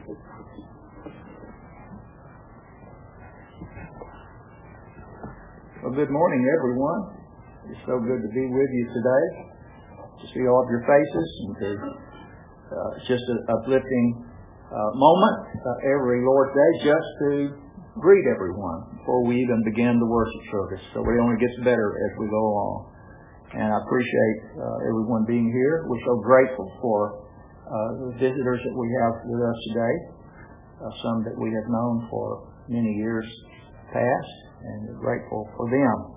Well, good morning, everyone. It's so good to be with you today, to see all of your faces, and it's just an uplifting moment every Lord's Day just to greet everyone before we even begin the worship service. So it only gets better as we go along. And I appreciate everyone being here. We're so grateful for the visitors that we have with us today, some that we have known for many years past, and we're grateful for them.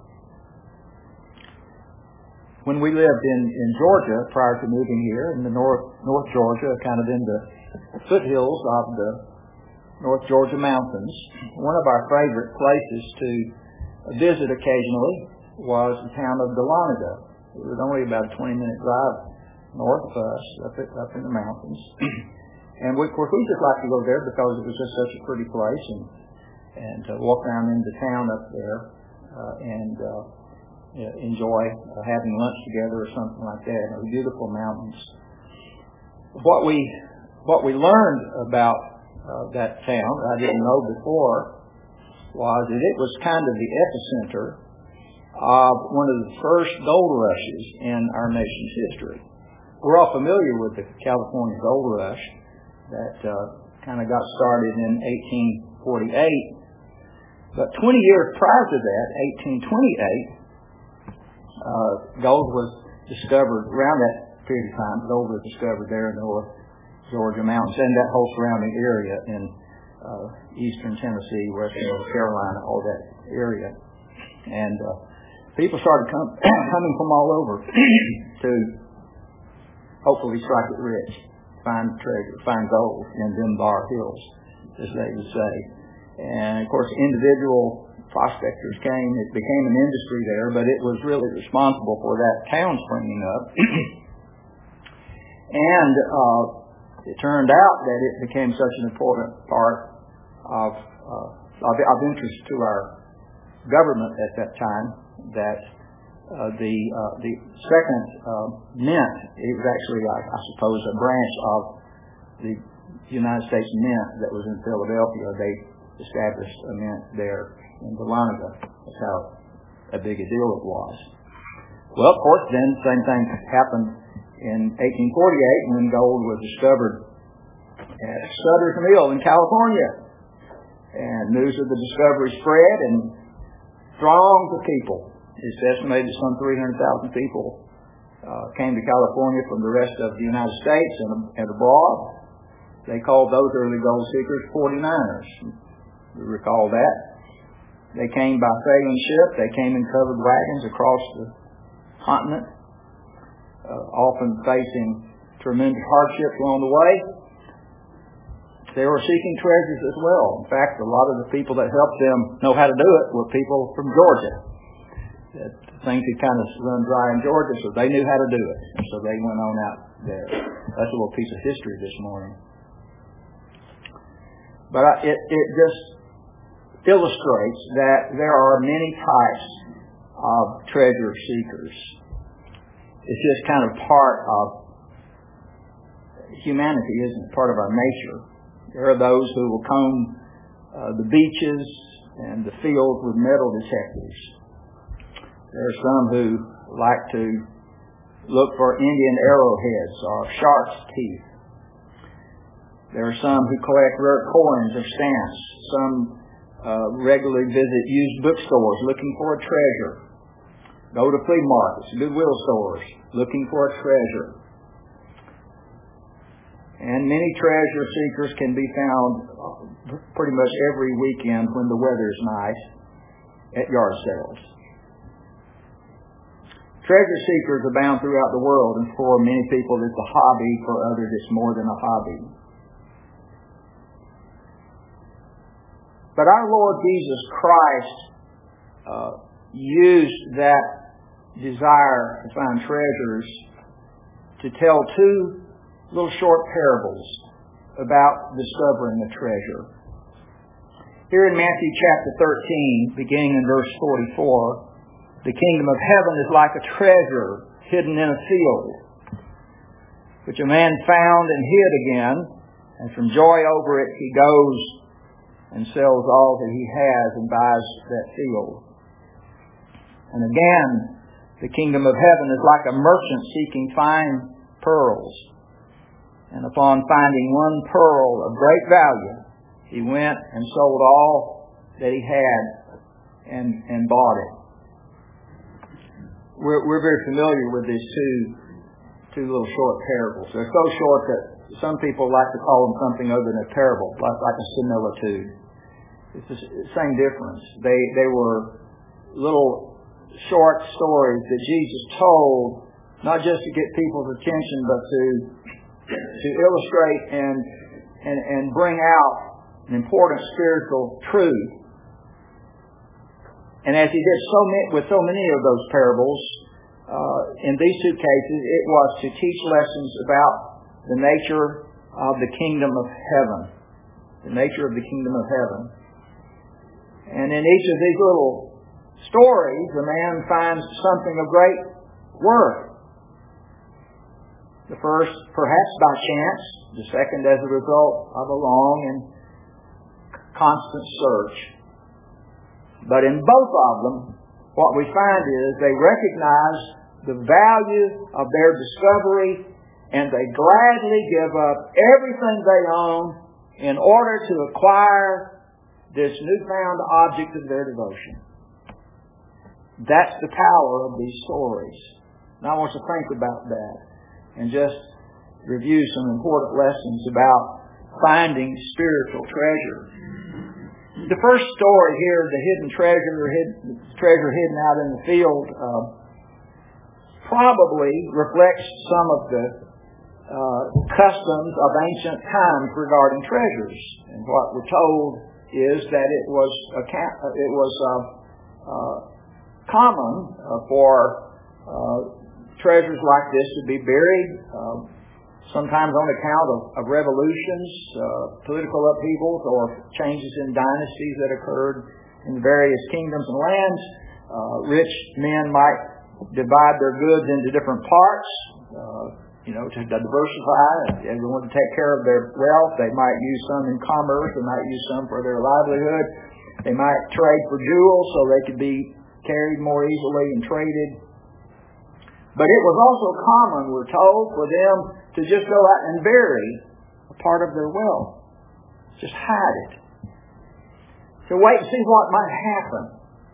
When we lived in Georgia prior to moving here, in the North Georgia, kind of in the foothills of the North Georgia mountains, one of our favorite places to visit occasionally was the town of Dahlonega. It was only about a 20-minute drive north of us, up in the mountains. And of course, we just like to go there because it was just such a pretty place, and to walk around into town up there and enjoy having lunch together or something like that. It was beautiful mountains. What we learned about that town I didn't know before was that it was kind of the epicenter of one of the first gold rushes in our nation's history. We're all familiar with the California gold rush that kind of got started in 1848. But 20 years prior to that, 1828, gold was discovered around that period of time. Gold was discovered there in the North Georgia mountains and that whole surrounding area in eastern Tennessee, western North Carolina, all that area. And people started coming from all over to hopefully strike it rich, find treasure, find gold in Dunbar Hills, as they would say. And of course, individual prospectors came. It became an industry there, but it was really responsible for that town springing up. And it turned out that it became such an important part of interest to our government at that time that the second mint, it was actually, I suppose, a branch of the United States Mint that was in Philadelphia. They established a mint there in Dahlonega. That's how a big a deal it was. Well, of course, then the same thing happened in 1848 when gold was discovered at Sutter's Mill in California. And news of the discovery spread, and throngs of people. It's estimated that some 300,000 people came to California from the rest of the United States and abroad. They called those early gold seekers 49ers. You recall that. They came by sailing ship. They came in covered wagons across the continent, often facing tremendous hardships along the way. They were seeking treasures as well. In fact, a lot of the people that helped them know how to do it were people from Georgia. Things had kind of run dry in Georgia, so they knew how to do it. And so they went on out there. That's a little piece of history this morning. But it just illustrates that there are many types of treasure seekers. It's just kind of part of humanity, isn't it? Part of our nature. There are those who will comb the beaches and the fields with metal detectors. There are some who like to look for Indian arrowheads or shark's teeth. There are some who collect rare coins or stamps. Some regularly visit used bookstores looking for a treasure. Go to flea markets, Goodwill stores, looking for a treasure. And many treasure seekers can be found pretty much every weekend when the weather is nice at yard sales. Treasure seekers abound throughout the world, and for many people it's a hobby, for others it's more than a hobby. But our Lord Jesus Christ used that desire to find treasures to tell two little short parables about discovering a treasure. Here in Matthew chapter 13, beginning in verse 44, the kingdom of heaven is like a treasure hidden in a field, which a man found and hid again, And from joy over it, he goes and sells all that he has and buys that field. And again, the kingdom of heaven is like a merchant seeking fine pearls. And upon finding one pearl of great value, he went and sold all that he had and bought it. We're very familiar with these two little short parables. They're so short that some people like to call them something other than a parable, like a similitude. It's the same difference. They were little short stories that Jesus told, not just to get people's attention, but to illustrate and bring out an important spiritual truth. And as he did with so many of those parables, in these two cases, it was to teach lessons about the nature of the kingdom of heaven. The nature of the kingdom of heaven. And in each of these little stories, the man finds something of great worth. The first, perhaps by chance. The second, as a result of a long and constant search. But in both of them, what we find is they recognize the value of their discovery, and they gladly give up everything they own in order to acquire this newfound object of their devotion. That's the power of these stories. And I want to think about that and just review some important lessons about finding spiritual treasure. The first story here, the hidden treasure hidden out in the field, probably reflects some of the customs of ancient times regarding treasures. And what we're told is that it was common for treasures like this to be buried, sometimes on account of revolutions, political upheavals, or changes in dynasties that occurred in various kingdoms and lands. Rich men might divide their goods into different parts, to diversify. Everyone to take care of their wealth. They might use some in commerce. They might use some for their livelihood. They might trade for jewels so they could be carried more easily and traded. But it was also common, we're told, for them to just go out and bury a part of their wealth. Just hide it. To wait and see what might happen.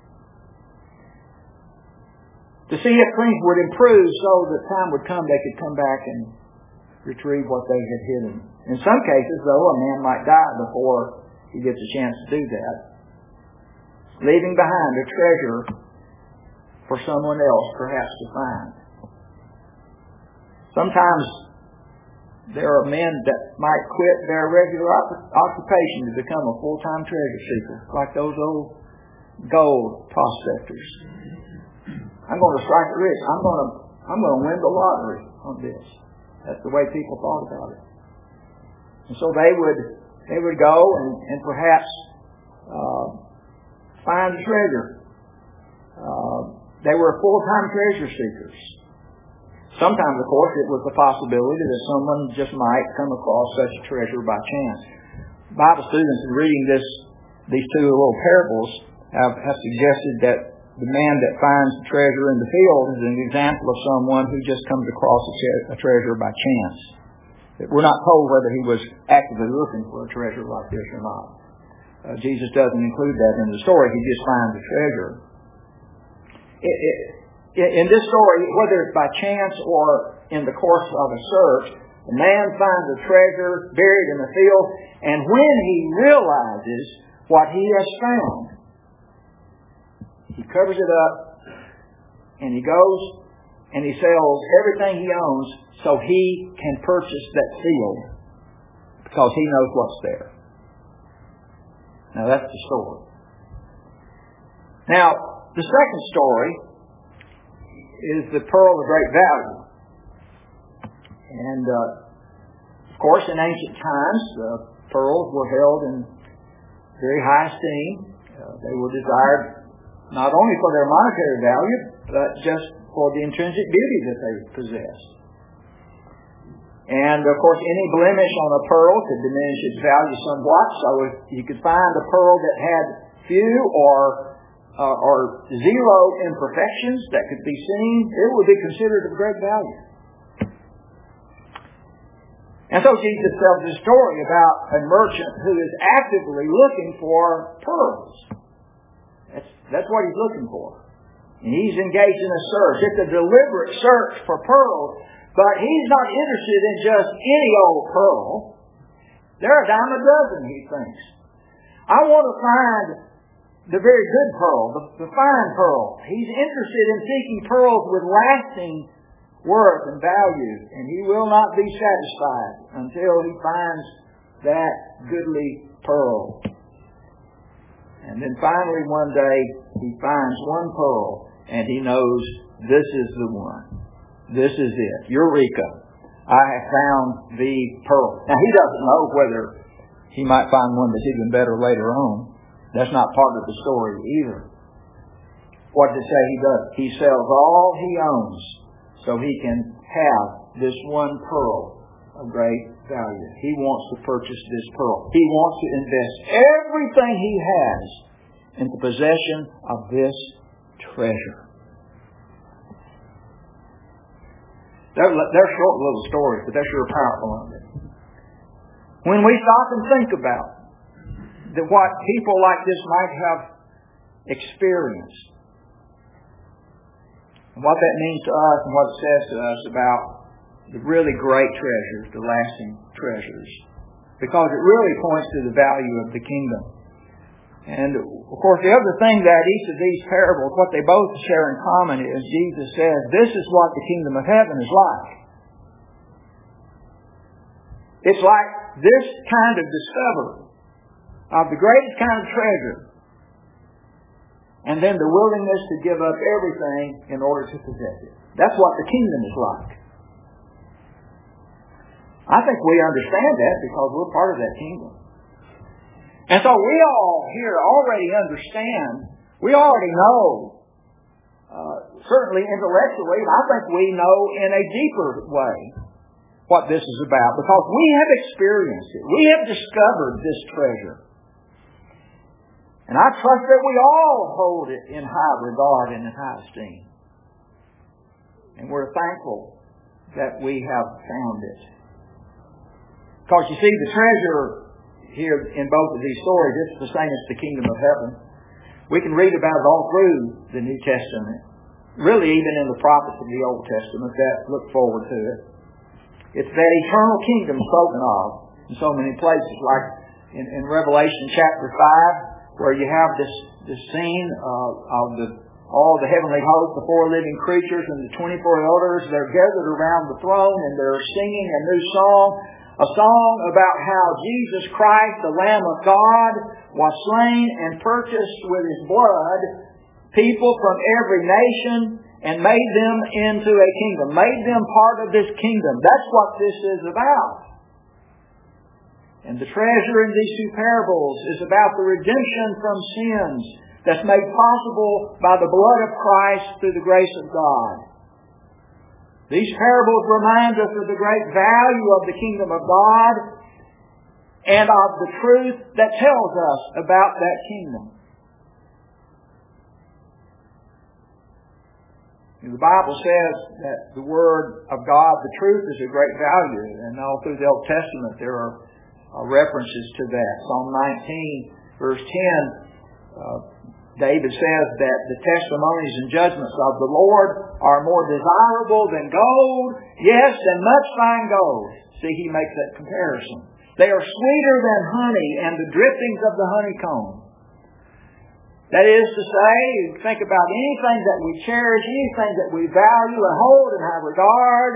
To see if things would improve so that time would come they could come back and retrieve what they had hidden. In some cases, though, a man might die before he gets a chance to do that, leaving behind a treasure for someone else perhaps to find. Sometimes there are men that might quit their regular occupation to become a full-time treasure seeker, like those old gold prospectors. I'm going to strike it rich. I'm going to win the lottery on this. That's the way people thought about it. And so they would go and perhaps find the treasure. They were full-time treasure seekers. Sometimes, of course, it was the possibility that someone just might come across such a treasure by chance. Bible students in reading these two little parables have suggested that the man that finds the treasure in the field is an example of someone who just comes across a treasure by chance. We're not told whether he was actively looking for a treasure like this or not. Jesus doesn't include that in the story. He just finds the treasure. In this story, whether it's by chance or in the course of a search, the man finds a treasure buried in the field, and when he realizes what he has found, he covers it up, and he goes and he sells everything he owns so he can purchase that field because he knows what's there. Now that's the story. Now, the second story is the pearl of great value. And, of course, in ancient times, pearls were held in very high esteem. They were desired not only for their monetary value, but just for the intrinsic beauty that they possessed. And, of course, any blemish on a pearl could diminish its value somewhat. So if you could find a pearl that had few or zero imperfections that could be seen, it would be considered of great value. And so Jesus tells this story about a merchant who is actively looking for pearls. That's what he's looking for. And he's engaged in a search. It's a deliberate search for pearls, but he's not interested in just any old pearl. They're a dime a dozen, he thinks. I want to find the very good pearl, the fine pearl. He's interested in seeking pearls with lasting worth and value, and he will not be satisfied until he finds that goodly pearl. And then finally one day he finds one pearl and he knows this is the one. This is it. Eureka. I have found the pearl. Now he doesn't know whether he might find one that's even better later on. That's not part of the story either. What did it say he does? He sells all he owns so he can have this one pearl of great value. He wants to purchase this pearl. He wants to invest everything he has in the possession of this treasure. They're short little stories, but they're sure powerful, aren't they? When we stop and think about what people like this might have experienced, and what that means to us and what it says to us about the really great treasures, the lasting treasures. Because it really points to the value of the kingdom. And, of course, the other thing that each of these parables, what they both share in common is Jesus says, this is what the kingdom of heaven is like. It's like this kind of discovery of the greatest kind of treasure, and then the willingness to give up everything in order to possess it. That's what the kingdom is like. I think we understand that because we're part of that kingdom. And so we all here already understand, we already know, certainly intellectually, I think we know in a deeper way what this is about because we have experienced it. We have discovered this treasure. And I trust that we all hold it in high regard and in high esteem. And we're thankful that we have found it. Because you see, the treasure here in both of these stories, it's the same as the kingdom of heaven. We can read about it all through the New Testament. Really even in the prophets of the Old Testament that look forward to it. It's that eternal kingdom spoken of in so many places. Like in Revelation chapter 5, where you have this scene of all the heavenly hosts, the four living creatures and the 24 elders. They're gathered around the throne and they're singing a new song. A song about how Jesus Christ, the Lamb of God, was slain and purchased with His blood people from every nation and made them into a kingdom. Made them part of this kingdom. That's what this is about. And the treasure in these two parables is about the redemption from sins that's made possible by the blood of Christ through the grace of God. These parables remind us of the great value of the kingdom of God and of the truth that tells us about that kingdom. The Bible says that the Word of God, the truth, is of great value. And all through the Old Testament there are references to that. Psalm 19, verse 10, David says that the testimonies and judgments of the Lord are more desirable than gold, yes, than much fine gold. See, he makes that comparison. They are sweeter than honey and the drippings of the honeycomb. That is to say, think about anything that we cherish, anything that we value and hold in high regard.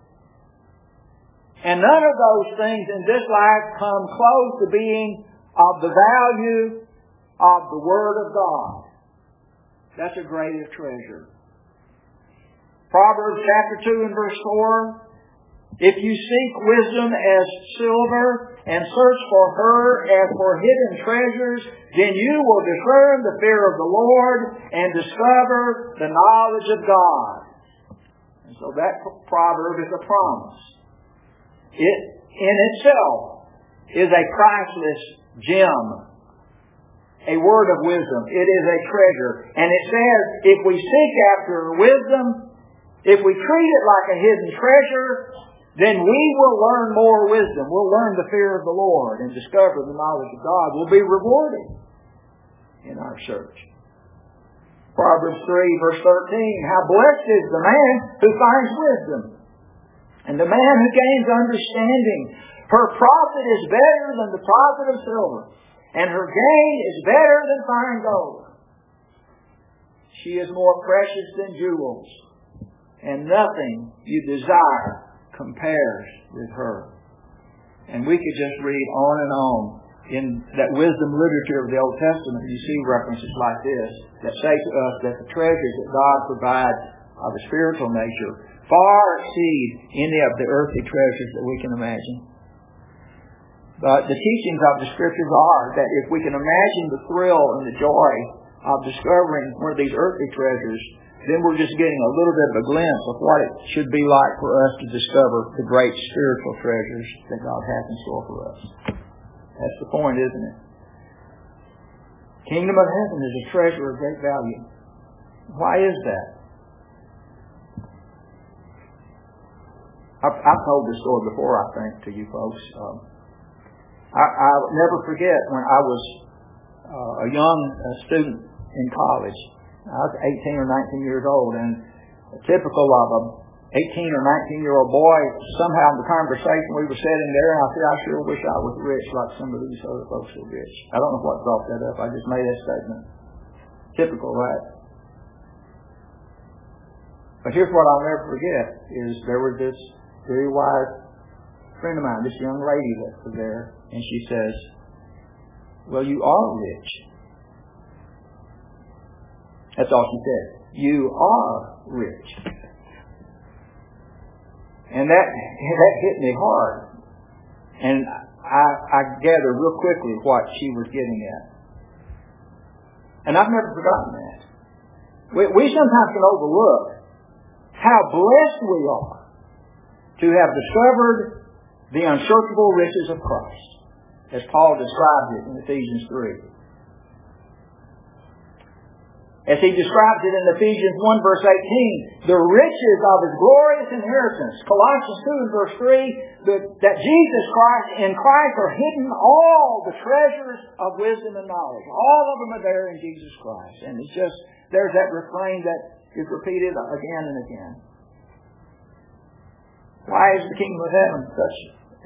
And none of those things in this life come close to being of the value of the Word of God. That's a greater treasure. Proverbs chapter 2 and verse 4. If you seek wisdom as silver and search for her as for hidden treasures, then you will discern the fear of the Lord and discover the knowledge of God. And so that proverb is a promise. It in itself is a priceless gem, a word of wisdom. It is a treasure. And it says, if we seek after wisdom, if we treat it like a hidden treasure, then we will learn more wisdom. We'll learn the fear of the Lord and discover the knowledge of God. We'll be rewarded in our search. Proverbs 3, verse 13, how blessed is the man who finds wisdom, and the man who gains understanding. Her profit is better than the profit of silver, and her gain is better than fine gold. She is more precious than jewels, and nothing you desire compares with her. And we could just read on and on in that wisdom literature of the Old Testament. You see references like this that say to us that the treasures that God provides of a spiritual nature far exceed any of the earthly treasures that we can imagine. But the teachings of the Scriptures are that if we can imagine the thrill and the joy of discovering one of these earthly treasures, then we're just getting a little bit of a glimpse of what it should be like for us to discover the great spiritual treasures that God has in store for us. That's the point, isn't it? Kingdom of heaven is a treasure of great value. Why is that? I've told this story before, I think, to you folks. I'll never forget when I was a young student in college. I was 18 or 19 years old, and typical of a 18 or 19-year-old boy, somehow in the conversation we were sitting there, and I said, I sure wish I was rich like some of these other folks are rich. I don't know what brought that up. I just made that statement. Typical, right? But here's what I'll never forget, is there was this very wise friend of mine, this young lady that was there, and she says, well, you are rich. That's all she said. You are rich. And that hit me hard. And I gathered real quickly what she was getting at. And I've never forgotten that. We sometimes can overlook how blessed we are to have discovered the unsearchable riches of Christ, as Paul described it in Ephesians 3. As he describes it in Ephesians 1 verse 18, the riches of His glorious inheritance. Colossians 2 and verse 3, that Jesus Christ, in Christ are hidden all the treasures of wisdom and knowledge. All of them are there in Jesus Christ. And it's just, there's that refrain that is repeated again and again. Why is the kingdom of heaven such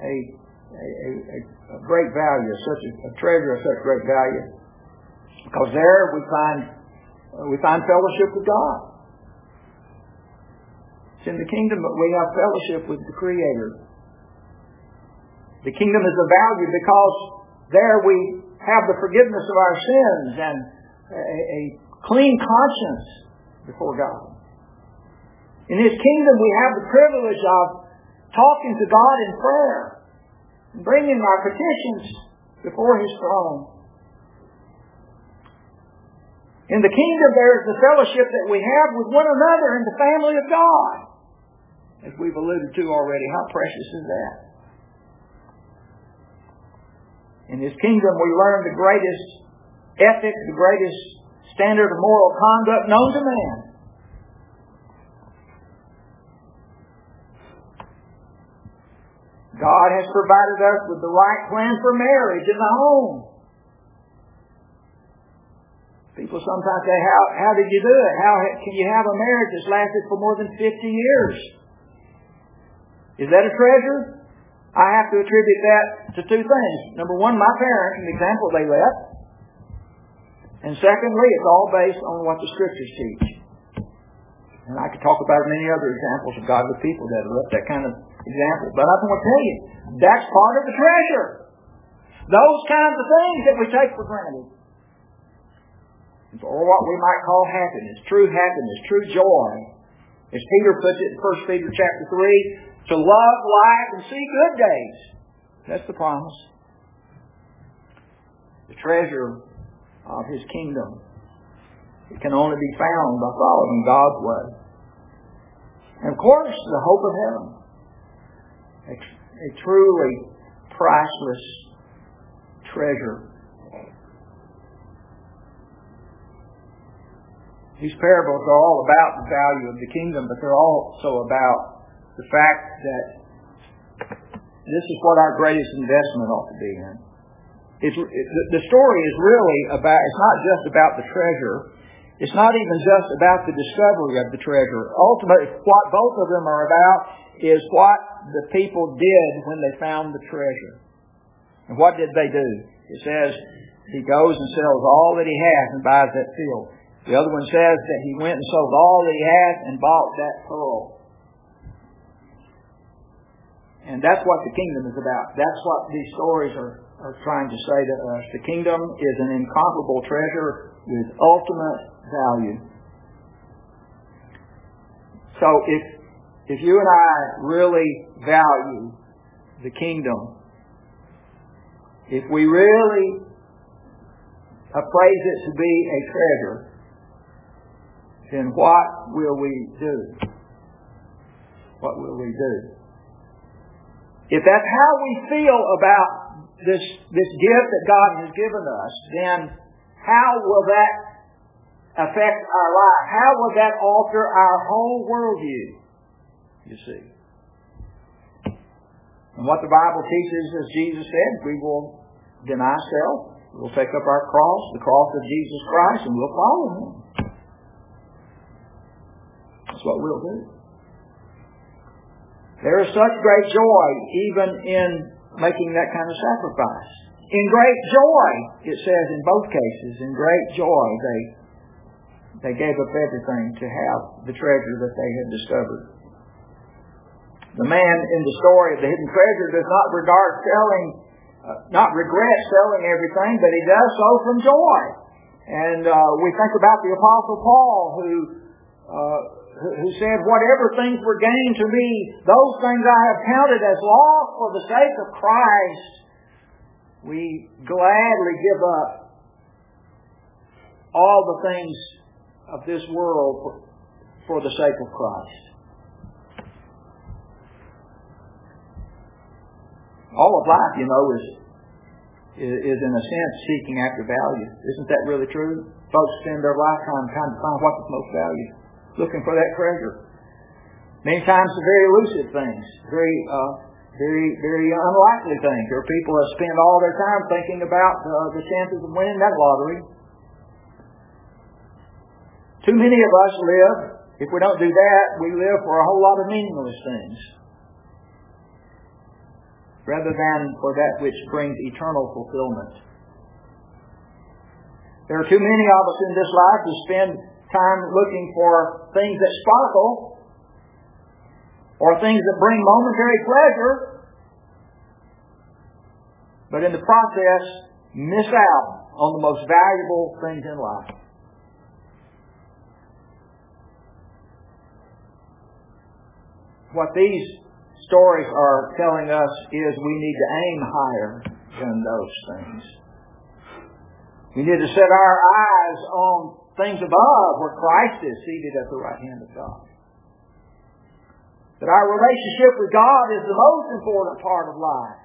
a great value, such a treasure of such great value? Because there we find fellowship with God. It's in the kingdom that we have fellowship with the Creator. The kingdom is of value because there we have the forgiveness of our sins and a clean conscience before God. In His kingdom we have the privilege of talking to God in prayer and bringing our petitions before His throne. In the kingdom there is the fellowship that we have with one another in the family of God. As we've alluded to already, how precious is that? In His kingdom we learn the greatest ethic, the greatest standard of moral conduct known to man. God has provided us with the right plan for marriage in the home. People sometimes say, how did you do it? How can you have a marriage that's lasted for more than 50 years? Is that a treasure? I have to attribute that to two things. Number one, my parents, an example they left. And secondly, it's all based on what the Scriptures teach. And I could talk about many other examples of godly people that have left that kind of example. But I want to tell you, that's part of the treasure. Those kinds of things that we take for granted. Or what we might call happiness, true joy. As Peter puts it in 1 Peter chapter 3, to love life and see good days. That's the promise. The treasure of His kingdom. It can only be found by following God's way. And of course, the hope of heaven. a truly priceless treasure. These parables are all about the value of the kingdom, but they're also about the fact that this is what our greatest investment ought to be in. The story is really about, it's not just about the treasure. It's not even just about the discovery of the treasure. Ultimately, what both of them are about is what the people did when they found the treasure. And what did they do? It says he goes and sells all that he has and buys that field. The other one says that he went and sold all that he had and bought that pearl. And that's what the kingdom is about. That's what these stories are trying to say to us. The kingdom is an incomparable treasure with ultimate value. So if you and I really value the kingdom, if we really appraise it to be a treasure, then what will we do? What will we do? If that's how we feel about this gift that God has given us, then how will that affect our life? How will that alter our whole worldview? You see. And what the Bible teaches, as Jesus said, we will deny self. We'll take up our cross, the cross of Jesus Christ, and we'll follow Him. That's what we'll do. There is such great joy even in making that kind of sacrifice. In great joy, it says in both cases, in great joy they gave up everything to have the treasure that they had discovered. The man in the story of the hidden treasure does not regret selling everything, but he does so from joy. And we think about the Apostle Paul who said, whatever things were gained to me, those things I have counted as loss for the sake of Christ. We gladly give up all the things of this world for the sake of Christ. All of life, is in a sense seeking after value. Isn't that really true? Folks spend their lifetime trying to find what's the most valued, looking for that treasure. Many times the very elusive things, very unlikely things. There are people that spend all their time thinking about the chances of winning that lottery. Too many of us live, if we don't do that, we live for a whole lot of meaningless things, rather than for that which brings eternal fulfillment. There are too many of us in this life who spend time looking for things that sparkle or things that bring momentary pleasure, but in the process miss out on the most valuable things in life. What these stories are telling us is we need to aim higher than those things. We need to set our eyes on things above where Christ is seated at the right hand of God. That our relationship with God is the most important part of life.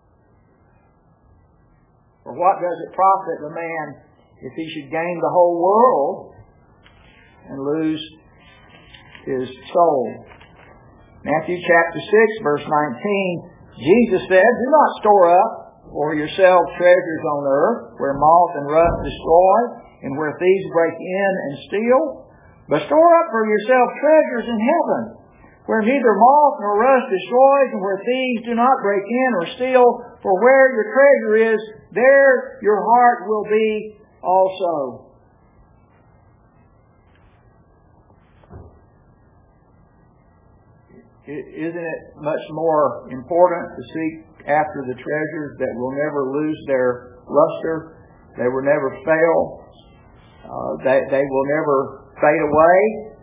For what does it profit a man if he should gain the whole world and lose his soul? Matthew chapter 6, verse 19, Jesus said, do not store up for yourselves treasures on earth, where moth and rust destroy, and where thieves break in and steal, but store up for yourselves treasures in heaven, where neither moth nor rust destroys, and where thieves do not break in or steal. For where your treasure is, there your heart will be also. Isn't it much more important to seek after the treasures that will never lose their luster? They will never fail. They will never fade away.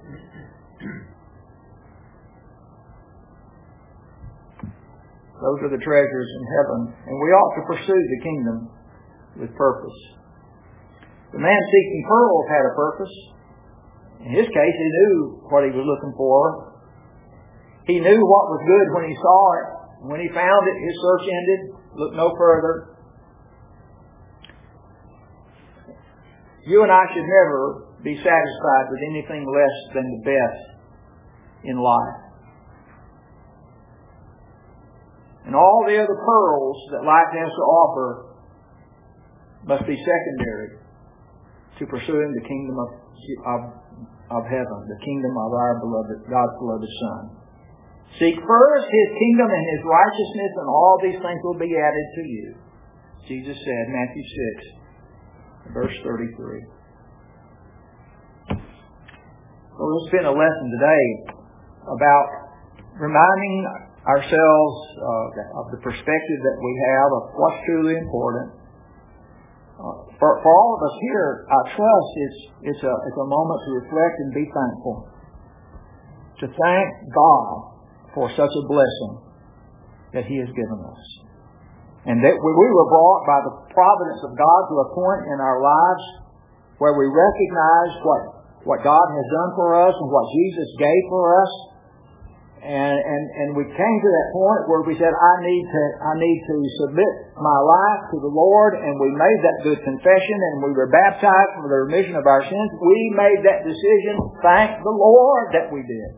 Those are the treasures in heaven. And we ought to pursue the kingdom with purpose. The man seeking pearls had a purpose. In his case, he knew what he was looking for. He knew what was good when he saw it. When he found it, his search ended. Looked no further. You and I should never be satisfied with anything less than the best in life. And all the other pearls that life has to offer must be secondary to pursuing the kingdom of heaven, the kingdom of our beloved, God's beloved Son. Seek first His kingdom and His righteousness, and all these things will be added to you. Jesus said, Matthew 6, verse 33. Well, it's been a lesson today about reminding ourselves of the perspective that we have of what's truly important. For all of us here, I trust it's a moment to reflect and be thankful. To thank God for such a blessing that He has given us. And that we were brought by the providence of God to a point in our lives where we recognize what God has done for us and what Jesus gave for us. And we came to that point where we said, I need to submit my life to the Lord, and we made that good confession, and we were baptized for the remission of our sins. We made that decision. Thank the Lord that we did.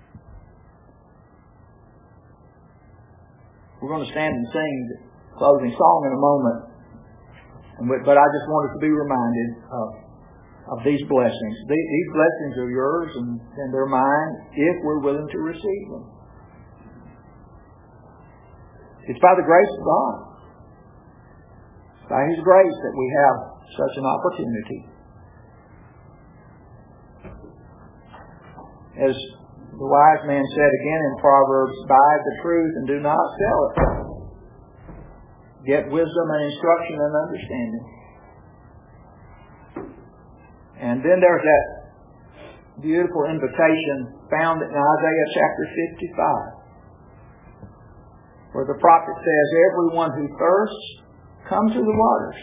We're going to stand and sing the closing song in a moment, but I just wanted to be reminded of these blessings. These blessings are yours and they're mine if we're willing to receive them. It's by the grace of God. It's by His grace that we have such an opportunity. As the wise man said again in Proverbs, buy the truth and do not sell it. Get wisdom and instruction and understanding. And then there's that beautiful invitation found in Isaiah chapter 55, where the prophet says, everyone who thirsts, come to the waters.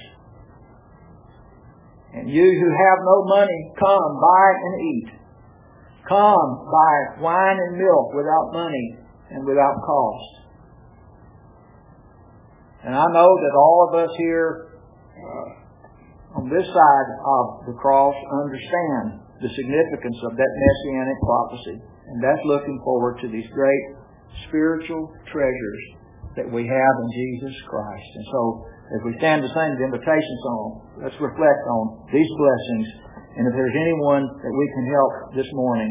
And you who have no money, come, buy and eat. Come, buy wine and milk without money and without cost. And I know that all of us here on this side of the cross understand the significance of that messianic prophecy. And that's looking forward to these great spiritual treasures that we have in Jesus Christ. And so, as we stand to sing the invitation song, let's reflect on these blessings. And if there's anyone that we can help this morning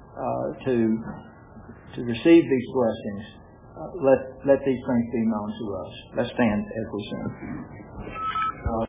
to receive these blessings, let these things be known to us. Let's stand as we sing.